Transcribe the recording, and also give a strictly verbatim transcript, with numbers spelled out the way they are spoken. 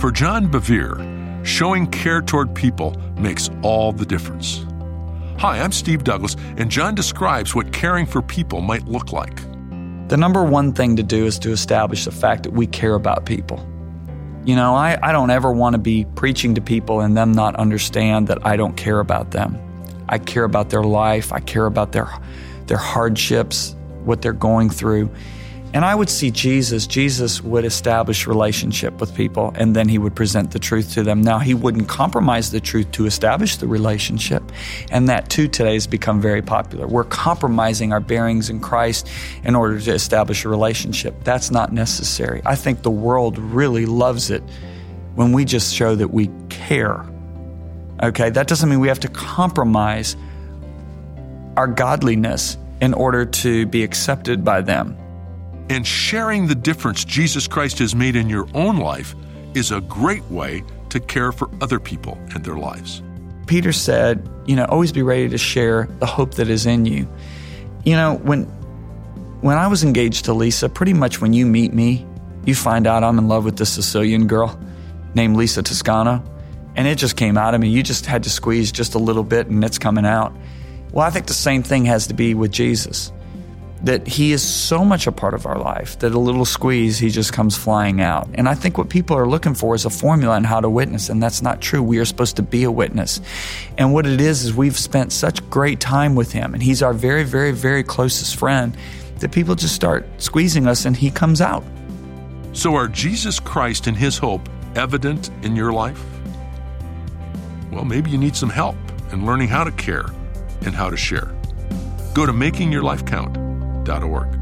For John Bevere, showing care toward people makes all the difference. Hi, I'm Steve Douglas, and John describes what caring for people might look like. The number one thing to do is to establish the fact that we care about people. You know, I, I don't ever want to be preaching to people and them not understand that I don't care about them. I care about their life. I care about their their hardships, what they're going through. And I would see Jesus. Jesus would establish relationship with people, and then he would present the truth to them. Now, he wouldn't compromise the truth to establish the relationship. And that, too, today has become very popular. We're compromising our bearings in Christ in order to establish a relationship. That's not necessary. I think the world really loves it when we just show that we care. Okay, that doesn't mean we have to compromise our godliness in order to be accepted by them. And sharing the difference Jesus Christ has made in your own life is a great way to care for other people and their lives. Peter said, you know, always be ready to share the hope that is in you. You know, when when I was engaged to Lisa, pretty much when you meet me, you find out I'm in love with this Sicilian girl named Lisa Toscano, and it just came out of me. You just had to squeeze just a little bit and it's coming out. Well, I think the same thing has to be with Jesus. That he is so much a part of our life that a little squeeze, he just comes flying out. And I think what people are looking for is a formula on how to witness, and that's not true. We are supposed to be a witness. And what it is, is we've spent such great time with him, and he's our very, very, very closest friend, that people just start squeezing us and he comes out. So are Jesus Christ and his hope evident in your life? Well, maybe you need some help in learning how to care and how to share. Go to making your life count dot org.